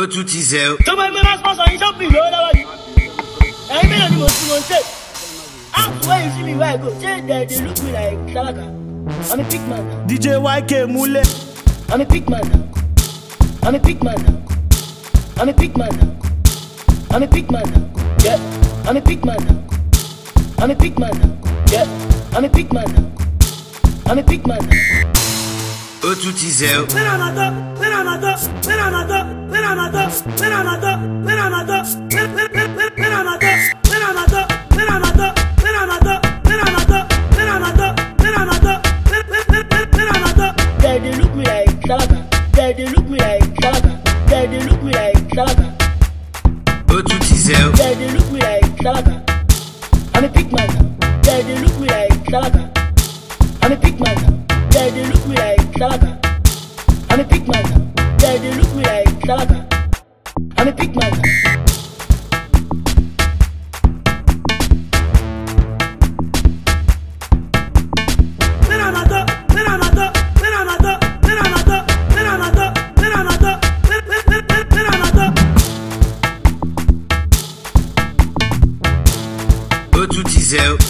ó tún ti zẹ̀ o. tó bá gbé máa sponsor yín ṣọ́ọ̀bì lọ́wọ́ lọ́wọ́ yìí ẹ̀yin mélòó ni mo ti mọ̀ ṣe where you see me where I go say they look me like Salaka. I'm a big man now. DJ YK Mule. I'm a big man now. I'm a big man now. I'm a big man now. I'm a big man now. Yeah, I'm a big man now. I'm a big man now. Yeah, I'm a big man now. I'm a big man now. Ó tún ti zẹ̀ o. They look me like Salaka. They look me like Salaka. They look me like Salaka. Ó tún ti zẹ̀ o. They look me like Salaka. I'm a big man now. They look me like Salaka. I'm a big man now. They look me like Salaka. I'm a big man now. They look me like Salaka. I'm a big man now. Ó tún ti zẹ̀ o.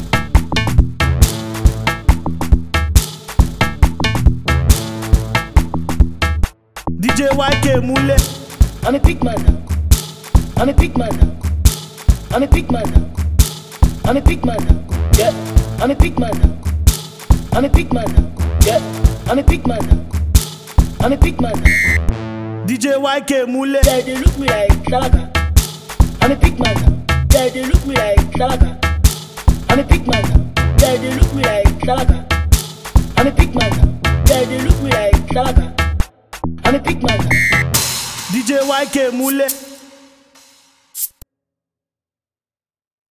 DJ YK Mule. I'm a big man now. I'm a big man now. I'm a big man now. I'm a big man now. Yeah, I'm a big man now. I'm a big man now. Yeah, I'm a big man now. I'm a big man now. DJ YK Mule. They look me like Salaka. I'm a big man now. They look me like Salaka. I'm a big man now. They look me like Salaka. I'm a big man now. They look me like Salaka. I'm a big man now. DJ YK Mule.